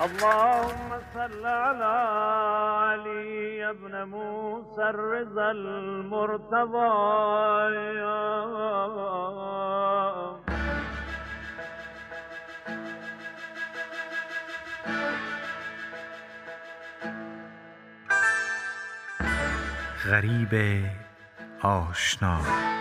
اللهم صل على علي ابن موسى الرضا المرتضى. غریب آشنا.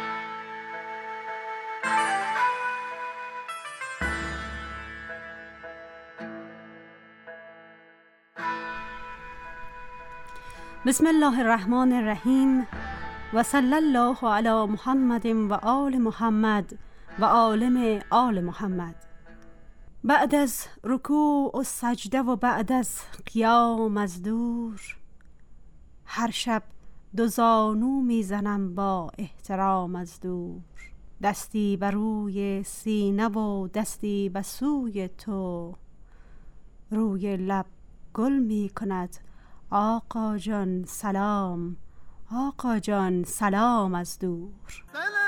بسم الله الرحمن الرحیم و صلی الله علی محمد و آل محمد و عالم آل محمد. بعد از رکوع و سجده و بعد از قیام از دور، هر شب دو زانو میزنم با احترام از دور. دستی بر روی سینه و دستی به سوی تو، روی لب گل می کند آقا جان سلام، آقا جان سلام از دور.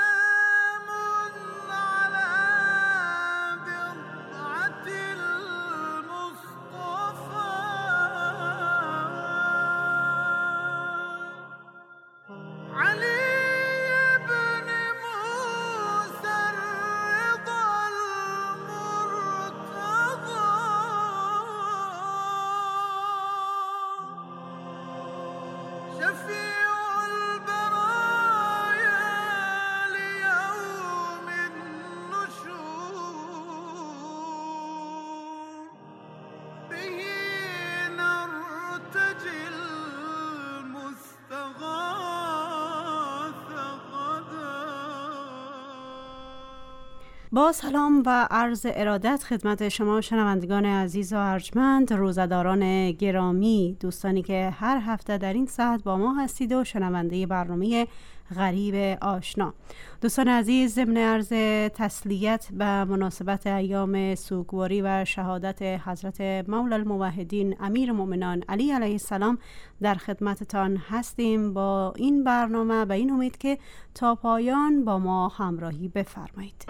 با سلام و عرض ارادت خدمت شما شنوندگان عزیز و ارجمند، روزه‌داران گرامی، دوستانی که هر هفته در این ساعت با ما هستید و شنونده برنامه غریب آشنا. دوستان عزیز، ضمن عرض تسلیت به مناسبت ایام سوگواری و شهادت حضرت مولا الموحدین امیر المؤمنین علی علیه السلام در خدمتتان هستیم با این برنامه، به این امید که تا پایان با ما همراهی بفرمایید.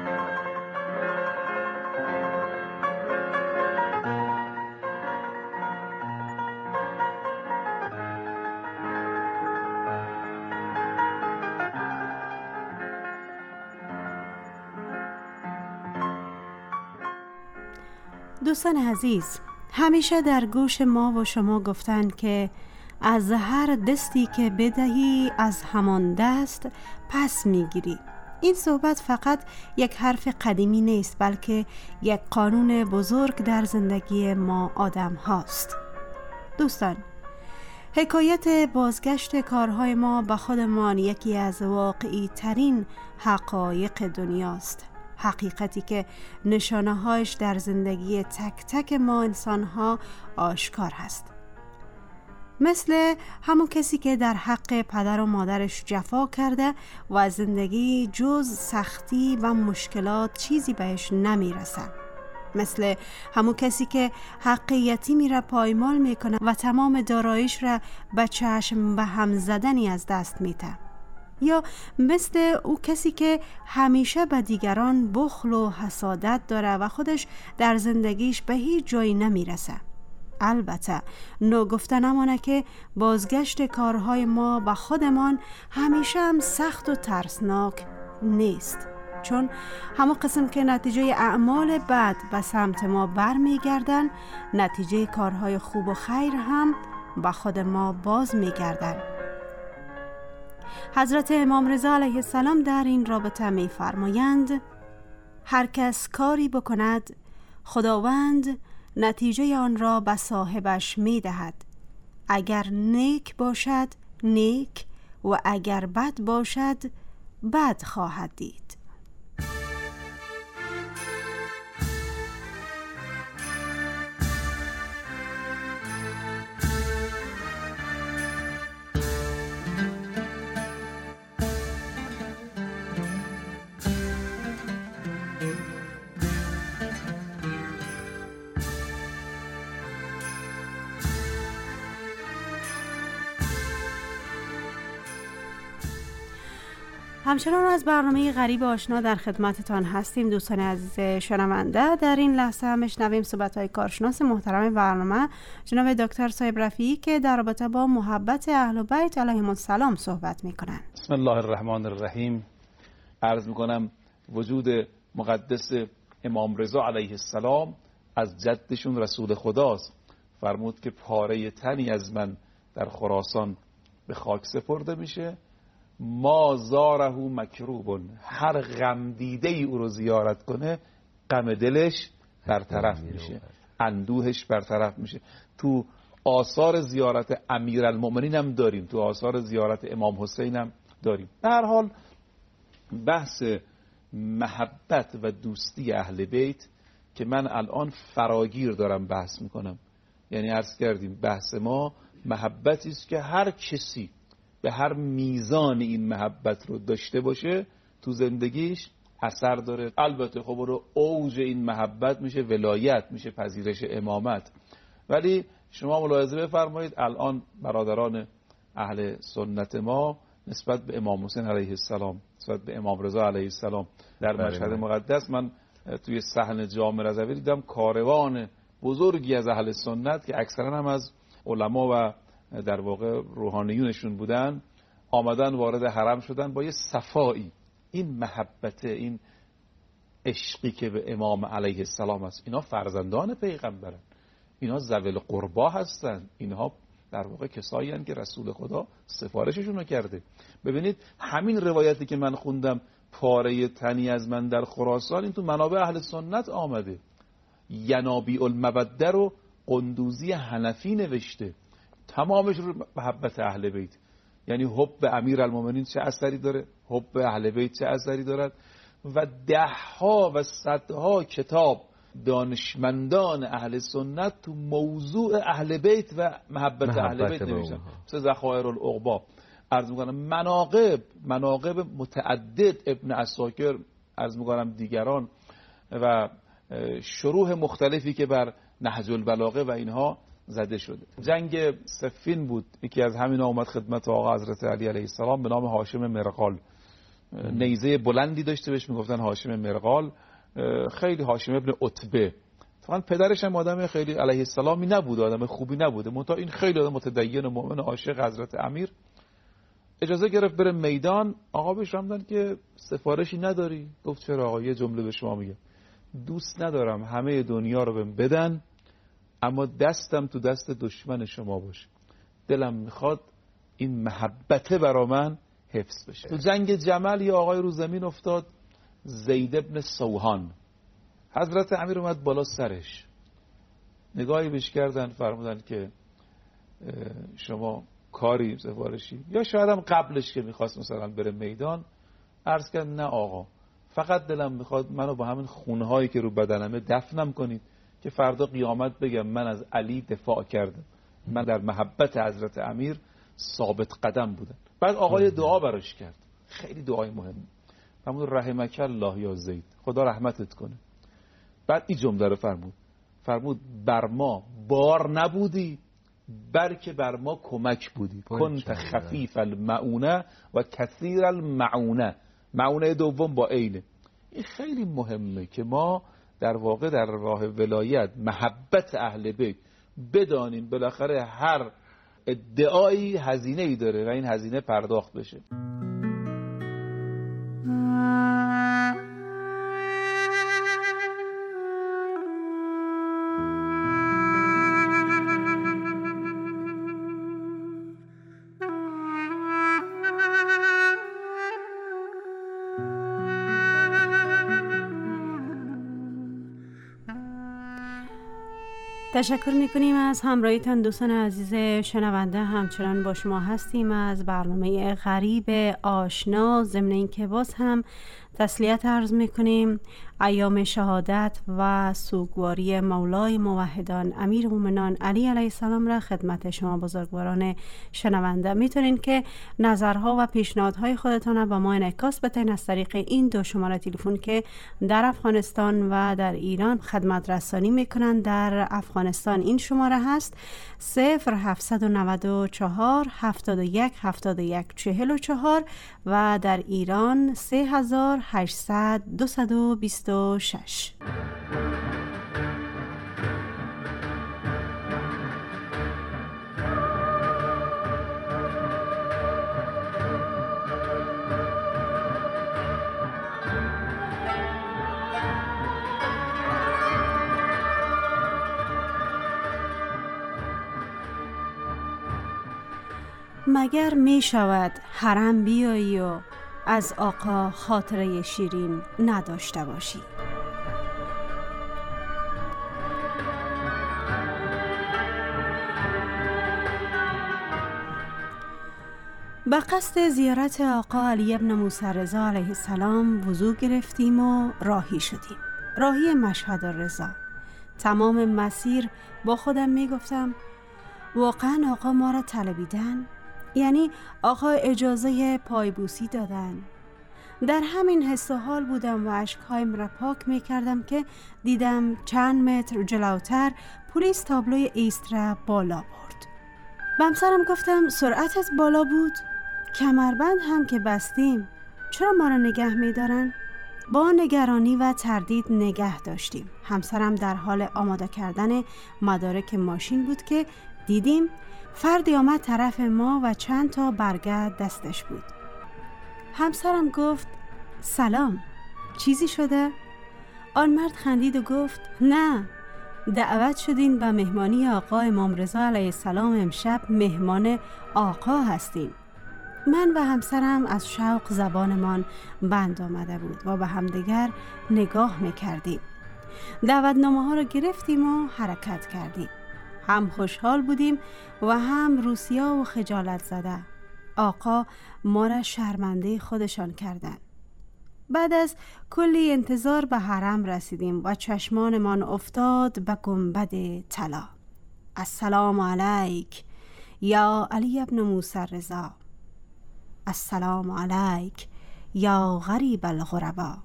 دوستان عزیز، همیشه در گوش ما و شما گفتند که از هر دستی که بدهی از همان دست پس میگیری. این صحبت فقط یک حرف قدیمی نیست، بلکه یک قانون بزرگ در زندگی ما آدم هاست. دوستان، حکایت بازگشت کارهای ما به خودمان یکی از واقعی ترین حقایق دنیاست. حقیقتی که نشانه‌هایش در زندگی تک تک ما انسان‌ها آشکار هست. مثل همون کسی که در حق پدر و مادرش جفا کرده و از زندگی جز سختی و مشکلات چیزی بهش نمیرسه. مثل همون کسی که حق یتیمی را پایمال میکنه و تمام داراییش را به چشم به هم زدنی از دست میده. یا مثل او کسی که همیشه به دیگران بخل و حسادت داره و خودش در زندگیش به هیچ جایی نمیرسه. البته نگفته نمانه که بازگشت کارهای ما به خودمان همیشه هم سخت و ترسناک نیست، چون همون قسم که نتیجه اعمال بد به سمت ما برمیگردن، نتیجه کارهای خوب و خیر هم به خود ما باز میگردن. حضرت امام رضا علیه السلام در این رابطه می فرمایند: هر کس کاری بکند خداوند نتیجه آن را به صاحبش می دهد. اگر نیک باشد نیک و اگر بد باشد بد خواهد دید. همچنان از برنامه غریب آشنا در خدمتتان هستیم دوستان عزیز شنونده. در این لحظه هم میشنویم صحبت‌های کارشناس محترم برنامه جناب دکتر صاحب رفیعی که در رابطه با محبت اهل بیت علیهم السلام صحبت میکنن. بسم الله الرحمن الرحیم. عرض میکنم وجود مقدس امام رضا علیه السلام از جدشون رسول خداست. فرمود که پاره تنی از من در خراسان به خاک سپرده میشه، ما زاره مکروبون، هر غم دیده ای او رو زیارت کنه غم دلش برطرف میشه، اندوهش برطرف میشه. تو آثار زیارت امیرالمؤمنین هم داریم، تو آثار زیارت امام حسین هم داریم. در هر حال بحث محبت و دوستی اهل بیت که من الان فراگیر دارم بحث میکنم، یعنی عرض کردیم بحث ما محبتی است که هر کسی به هر میزان این محبت رو داشته باشه تو زندگیش اثر داره. البته خب رو اوج این محبت میشه ولایت، میشه پذیرش امامت. ولی شما ملاحظه بفرمایید الان برادران اهل سنت ما نسبت به امام حسین علیه السلام، نسبت به امام رضا علیه السلام در مشهد مقدس، من توی صحن جامع رضوی دیدم کاروان بزرگی از اهل سنت که اکثرا هم از علما و در واقع روحانیونشون بودن، آمدن وارد حرم شدن با یه صفایی. این محبت، این عشقی که به امام علیه السلام است، اینا فرزندان پیغمبرن، اینا ذوی القربا هستن، اینها در واقع کسایی هستند که رسول خدا سفارششون رو کرده. ببینید همین روایتی که من خوندم پاره تنی از من در خراسان، این تو منابع اهل سنت آمده. ینابیع الموده رو قندوزی حنفی نوشته، تمامش رو محبت اهل بیت. یعنی حب امیرالمومنین چه اثری داره، حب اهل بیت چه اثری دارد. و دهها و صدها کتاب دانشمندان اهل سنت تو موضوع اهل بیت و محبت اهل بیت نوشتن، مثل ذخایر العقبا. عرض میکنم مناقب متعدد، ابن عساکر، عرض میکنم دیگران، و شروح مختلفی که بر نهج البلاغه و اینها زده شده. جنگ صفین بود، یکی از همین اومد خدمت آقا حضرت علی علیه السلام به نام هاشم مرغال. نیزه بلندی داشته، بهش میگفتن هاشم مرغال. خیلی هاشم ابن عتبه، فقط پدرش هم آدم خیلی علیه السلامی نبود، آدم خوبی نبوده، منتها این خیلی آدم متدین و مؤمن عاشق حضرت امیر. اجازه گرفت بره میدان. آقا بهش رمدن که سفارشی نداری؟ گفت چرا آقا؟ یه جمله به شما میگم، دوست ندارم همه دنیا رو بهم بدن اما دستم تو دست دشمن شما باشه. دلم میخواد این محبته برا من حفظ بشه. تو جنگ جمل یه آقای رو زمین افتاد، زید ابن سوهان. حضرت امیر اومد بالا سرش، نگاهی بهش کردن، فرمودن که شما کاری سفارشی، یا شاید هم قبلش که میخواست مثلا بره میدان، عرض کرد نه آقا، فقط دلم میخواد منو با همین خونهایی که رو بدنمه دفنم کنید که فردا قیامت بگم من از علی دفاع کردم، من در محبت حضرت امیر ثابت قدم بودم. بعد آقای دعا براش کرد، خیلی دعای مهمه. فرمود رحمک الله یا زید، خدا رحمتت کنه. بعد این جمله رو فرمود بر ما بار نبودی بلکه بر ما کمک بودی. کنت خفیف المعونه و کثیر المعونه. معونه دوم با عینه. این خیلی مهمه که ما در واقع در راه ولایت محبت اهل بیت بدانیم بالاخره هر ادعایی هزینه‌ای داره و این هزینه پرداخت بشه. تشکر میکنیم از همراهیتان دوستان عزیز شنونده. همچنان با شما هستیم از برنامه غریب آشنا، ضمن این که باز هم تسلیت عرض میکنیم. ایام شهادت و سوگواری مولای موحدان امیر مومنان علی علیه السلام را خدمت شما بزرگواران شنونده میتونین که نظرها و پیشنهادهای خودتان را با ما انعکاس بدین از طریق این دو شماره تلفن که در افغانستان و در ایران خدمت رسانی میکنن. در افغانستان این شماره هست 0794 71 71 44 و در ایران 3800 226. مگر می شود حرم بیایی و از آقا خاطره شیرین نداشته باشی؟ به قصد زیارت آقا علی ابن موسی رضا علیه السلام وضو گرفتیم و راهی شدیم. راهی مشهد الرضا. تمام مسیر با خودم می گفتم واقعا آقا ما را طلبیدن؟ یعنی آقا اجازه پایبوسی دادن؟ در همین حس و حال بودم و اشکهایم را پاک می کردم که دیدم چند متر جلوتر پلیس تابلوی ایست را بالا برد. به همسرم گفتم سرعتت بالا بود؟ کمربند هم که بستیم، چرا ما را نگه می دارن؟ با نگرانی و تردید نگه داشتیم. همسرم در حال آماده کردن مدارک ماشین بود که دیدیم فردی آمد طرف ما و چند تا برگه دستش بود. همسرم گفت سلام، چیزی شده؟ آن مرد خندید و گفت نه، دعوت شدین به مهمانی آقا امام رضا علیه السلام، امشب مهمان آقا هستین. من و همسرم از شوق زبانمان بند آمده بود و به همدیگر نگاه میکردیم. دعوتنامه ها رو گرفتیم و حرکت کردیم. هم خوشحال بودیم و هم روسیا و خجالت زده. آقا ما را شرمنده خودشان کردند. بعد از کلی انتظار به حرم رسیدیم و چشمانمان افتاد به گنبد طلا. السلام علیک یا علی ابن موسی رضا، السلام علیک یا غریب الغربا.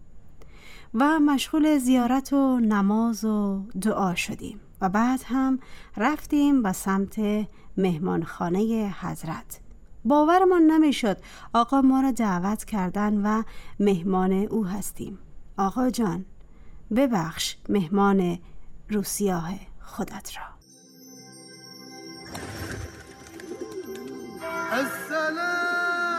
و مشغول زیارت و نماز و دعا شدیم و بعد هم رفتیم به سمت مهمانخانه حضرت. باورمان نمیشد آقا ما را دعوت کردن و مهمان او هستیم. آقا جان ببخش مهمان روسیاه خودت را. السلام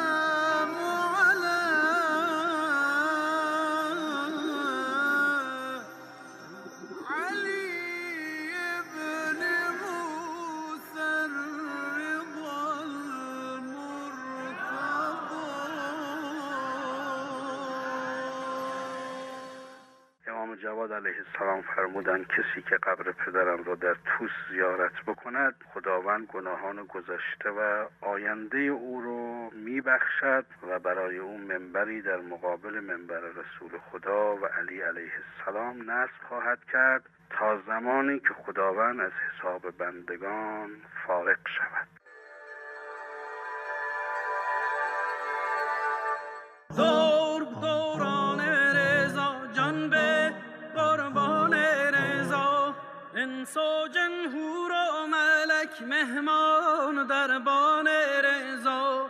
جواد علیه السلام فرمودند کسی که قبر پدرم را در توس زیارت بکند خداوند گناهان گذشته و آینده او رو میبخشد و برای او منبری در مقابل منبر رسول خدا و علی علیه السلام نصب خواهد کرد تا زمانی که خداوند از حساب بندگان فارغ شود. دور دوران رضا جان به قربان رضا، انس و جمهور و ملک مهمان دربان رضا.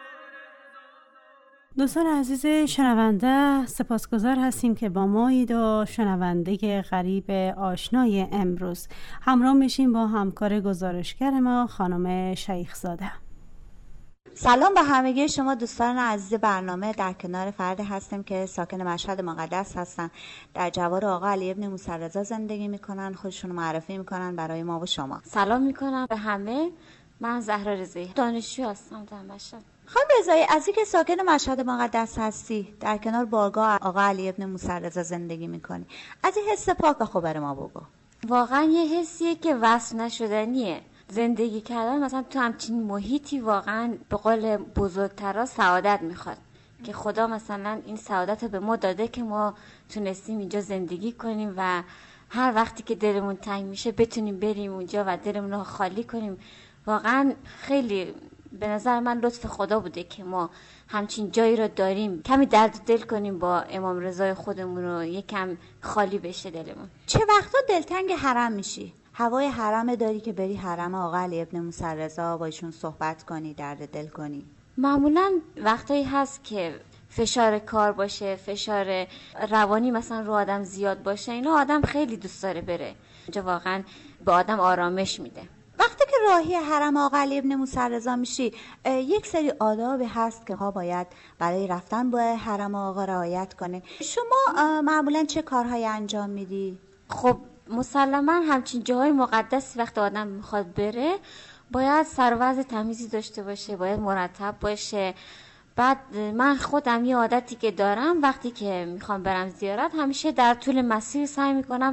دوستان عزیز شنونده، سپاسگزار هستیم که با مایید و شنونده غریب آشنای امروز همراه میشیم با همکار گزارشگر ما خانم شیخزاده. سلام به همگی شما دوستان عزیز برنامه. در کنار فردی هستیم که ساکن مشهد مقدس هستن، در جوار آقا علی ابن موسی رضا زندگی میکنن. خودشون معرفی میکنن برای ما و شما. سلام میکنم به همه. من زهرا رضایی، دانشجو هستم در مشهد. خانم رضایی، از اینکه ساکن مشهد مقدس هستی، در کنار بارگاه آقا علی ابن موسی رضا زندگی میکنی، از این حس پاک خبر ما بگو. واقعا یه حسیه که وصف نشدنیه. زندگی کردن مثلا تو همچین محیطی واقعا به قول بزرگترها سعادت میخواد. که خدا مثلا این سعادت به ما داده که ما تونستیم اینجا زندگی کنیم و هر وقتی که دلمون تنگ میشه بتونیم بریم اونجا و دلمون رو خالی کنیم. واقعا خیلی به نظر من لطف خدا بوده که ما همچین جایی رو داریم، کمی درد دل کنیم با امام رضای خودمون رو، یکم خالی بشه دلمون. چه وقتا دلتنگ حرم میشی؟ هوای حرم داری که بری حرم آقا علی ابن موسی رضا با ایشون صحبت کنی، درد دل کنی؟ معمولا وقتایی هست که فشار کار باشه، فشار روانی مثلا رو آدم زیاد باشه، اینا آدم خیلی دوست داره بره اونجا، واقعا به آدم آرامش میده. وقتی که راهی حرم آقا علی ابن موسی رضا میشی، یک سری آدابی هست که ها باید برای رفتن به حرم آقا رعایت کنه. شما معمولا چه کارهایی انجام میدی؟ خب مسلما همچین جاهای مقدس وقتی آدم میخواد بره باید سر و وضع تمیزی داشته باشه، باید مرتب باشه. بعد من خودم یه عادتی که دارم وقتی که میخوام برم زیارت، همیشه در طول مسیر سعی میکنم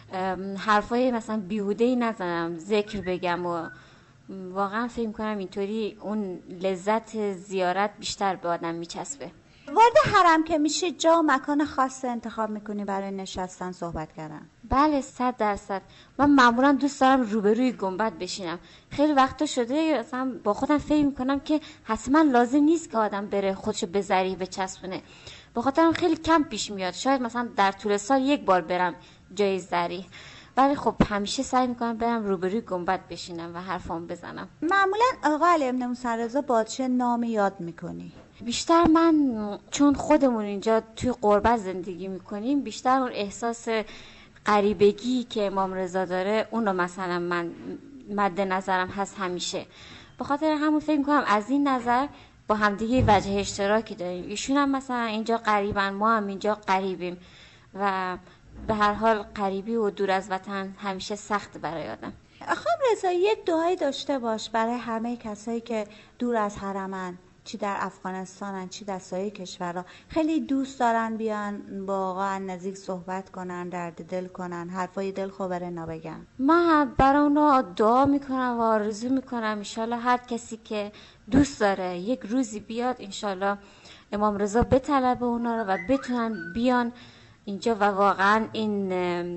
حرفای مثلا بیهوده‌ای نزنم، ذکر بگم و واقعا فکر میکنم اینطوری اون لذت زیارت بیشتر به آدم میچسبه. وارد حرم که میشی جا و مکان خاص انتخاب میکنی برای نشستن صحبت کردن؟ بله 100%. من معمولا دوست دارم روبروی گنبد بشینم. خیلی وقتا شده مثلا با خودم فکر میکنم که حتما لازم نیست که آدم بره خودشو به ذریح بچسبونه، به خاطرم خیلی کم پیش میاد، شاید مثلا در طول سال یک بار برم جای ذریح، ولی خب همیشه سعی میکنم برم روبروی گنبد بشینم و حرفام بزنم. معمولا آقا علی ابن موسی رضا با چه نامی یاد میکنی؟ بیشتر من چون خودمون اینجا توی غربت زندگی میکنیم، بیشتر اون احساس غریبگی که امام رضا داره اون رو مثلا من مد نظرم هست همیشه. به خاطر همون فکر میکنم از این نظر با همدیگه وجه اشتراکی داریم. ایشون هم مثلا اینجا غریبن، ما هم اینجا غریبیم و به هر حال غریبی و دور از وطن همیشه سخت برای آدم. خانم رضا یک دعایی داشته باش برای همه کسایی که دور از حرمن، چی در افغانستانن چی در سایر کشورها، خیلی دوست دارن بیان با آقا نزدیک صحبت کنن، درد دل کنن، حرفای دل خبر اینا بگن. من برای اونا دعا میکنم و آرزو میکنم انشالله هر کسی که دوست داره یک روزی بیاد، انشالله امام رضا بطلبه اونا رو و بتونن بیان اینجا و واقعا این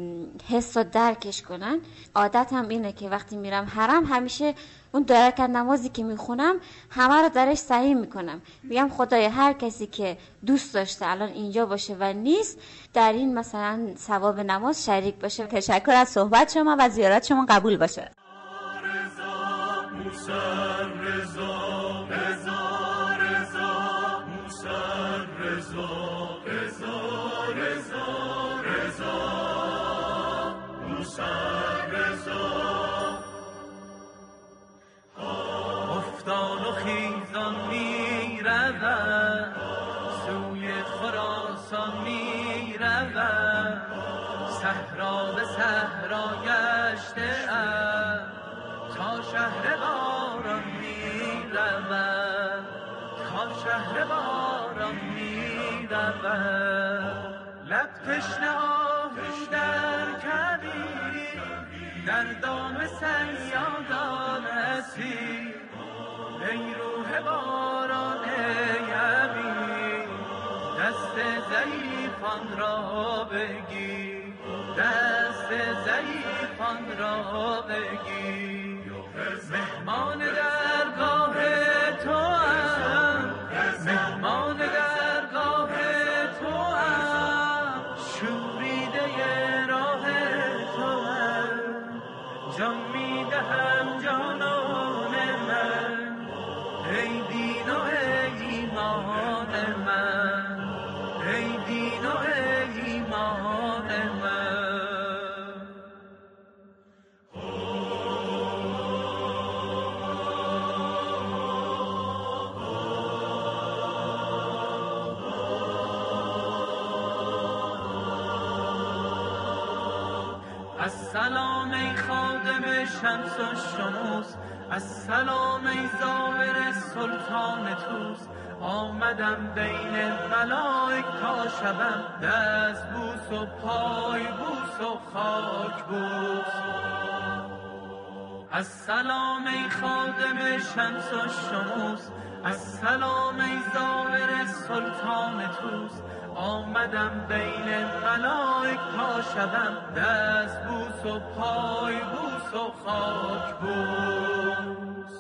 حس رو درکش کنن. عادتم اینه که وقتی میرم حرم همیشه اون دو رکعت نمازی که میخونم همه رو درش صحیح میکنم، میگم خدایا هر کسی که دوست داشته الان اینجا باشه و نیست در این مثلا ثواب نماز شریک باشه. تشکر از صحبت شما و زیارت شما قبول باشه. افتان و خیزان می رود، سوی خراسان می رود، صحرا به صحرا گشته است، تا شهر باران می رود، تا شهر باران می رود. لب تشنه آهو در کبیر، در دام صیادان اسیر، ای روح باران یبی، دست ضعیفان را بگیر، دست ضعیفان را بگیر. مهمان درگاه تو ام، مهمان درگاه تو ام، شوریده راه تو ام، جان میدهم جانان من، ای دین و ایمان من، ای دین و ایمان من. السلام ای خادم شمس و شموس، السلام ای ظاهر سلطان توس، آمدم بین ملائک تا شبم، دست بوس و پای بوس و خاک بوس. السلام ای خادم شمس و شموس، السلام ای زائر سلطان توس. آمدم بین ملائک تا شدم دست بوس و پای بوس و خاک بوس.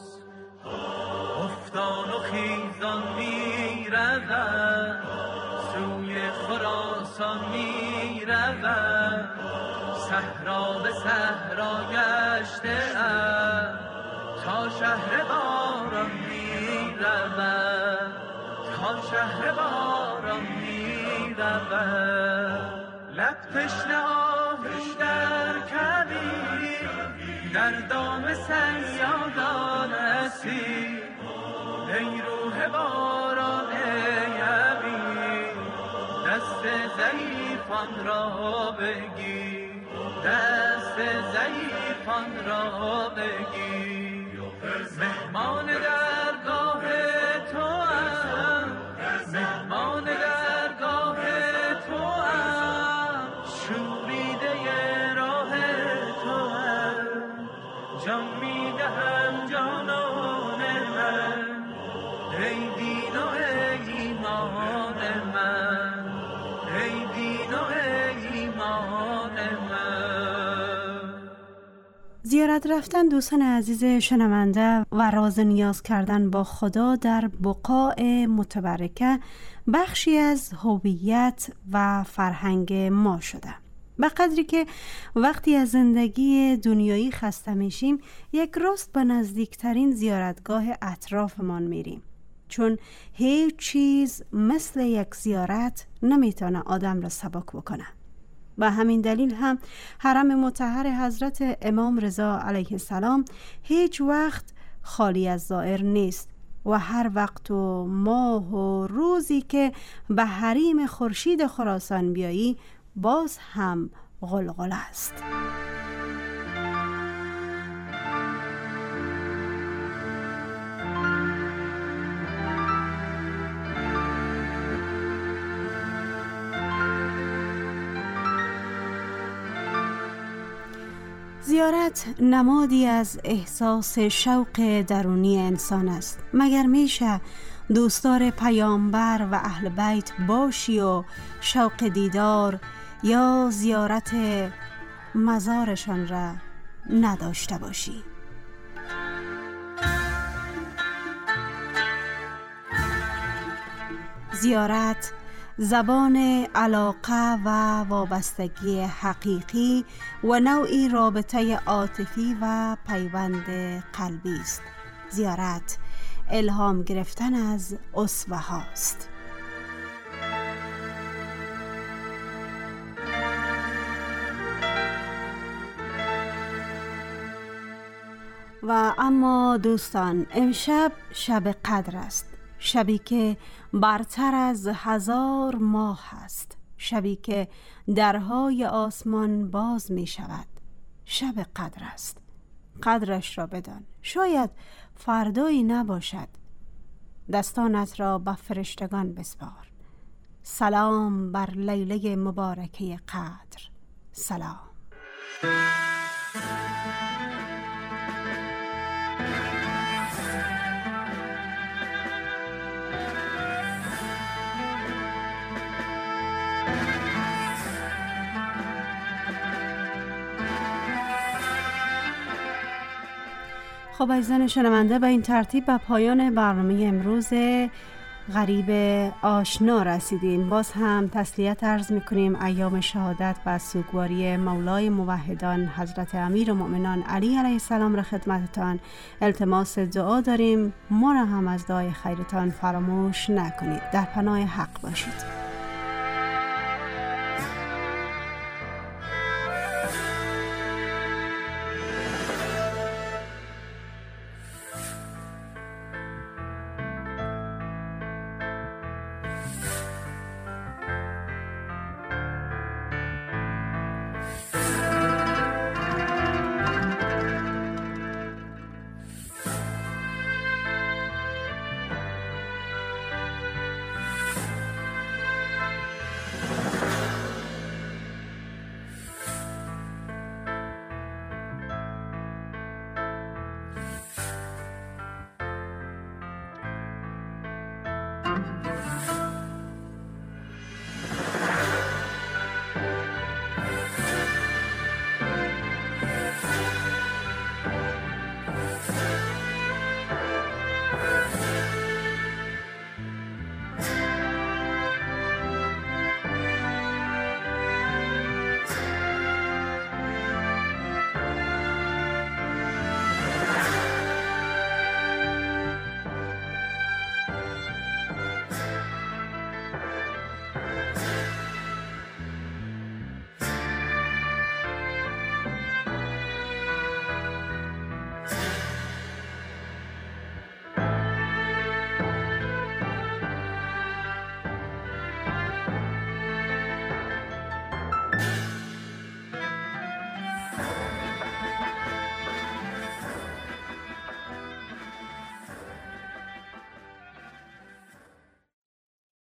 افتان و خیزان می روم، سوی خراسان می روم. صحرا به صحرا گشته ام، تا شهر باران می روم، تا شهر باران می روم. لب تشنه آهو در کبیر، در دام صیادان اسیر. ای روح باران ای امیر، دست ضعیفان را بگیر، دست ضعیفان را بگیر. مهمان درگاه تو ام، مهمان درگاه تو ام. شوریده راه تو ام، جان میدهم جانان من. ای دین و ای ایمان من، ای دین و ای ایمان من. زیارت رفتن دوستان عزیز شنونده و راز نیاز کردن با خدا در بقاع متبرکه بخشی از هویت و فرهنگ ما شده. به قدری که وقتی از زندگی دنیایی خسته میشیم یک روز به نزدیکترین زیارتگاه اطرافمان میریم، چون هیچ چیز مثل یک زیارت نمیتونه آدم را سبک بکنه. و همین دلیل هم حرم مطهر حضرت امام رضا علیه السلام هیچ وقت خالی از زائر نیست و هر وقت و ماه و روزی که به حریم خورشید خراسان بیایی باز هم غلغله است. زیارت نمادی از احساس شوق درونی انسان است. مگر میشه دوستدار پیامبر و اهل بیت باشی و شوق دیدار یا زیارت مزارشان را نداشته باشی؟ زیارت زبان علاقه و وابستگی حقیقی و نوعی رابطه عاطفی و پیوند قلبی است. زیارت الهام گرفتن از اسوه هاست. و اما دوستان، امشب شب قدر است، شبی که برتر از 1000 ماه است، شبی که درهای آسمان باز می شود. شب قدر است، قدرش را بدان، شاید فردایی نباشد. دستانت را به فرشتگان بسپار. سلام بر لیله مبارکه قدر. سلام. خب عزیزان شنونده، به این ترتیب به پایان برنامه امروز غریب آشنا رسیدیم. باز هم تسلیت عرض میکنیم ایام شهادت و سوگواری مولای موحدان حضرت امیرالمؤمنین علی علیه السلام را خدمتتان التماس دعا داریم. ما را هم از دعای خیرتان فراموش نکنید. در پناه حق باشید.